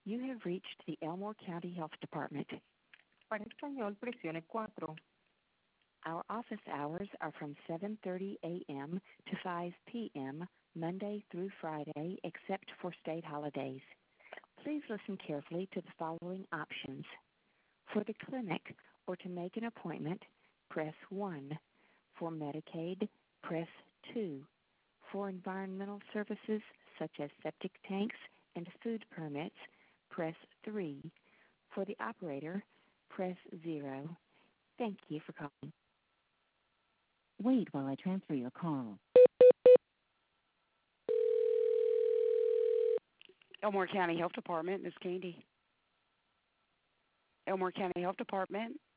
You have reached the Elmore County Health Department. Para español, presione 4. Our office hours are from 7:30 a.m. to 5 p.m. Monday through Friday, except for state holidays. Please listen carefully to the following options. For the clinic or to make an appointment, press 1. For Medicaid, press 2. For environmental services such as septic tanks and food permits, press 3. For the operator, press 0. Thank you for calling. Wait while I transfer your call. Elmore County Health Department, Ms. Candy. Elmore County Health Department.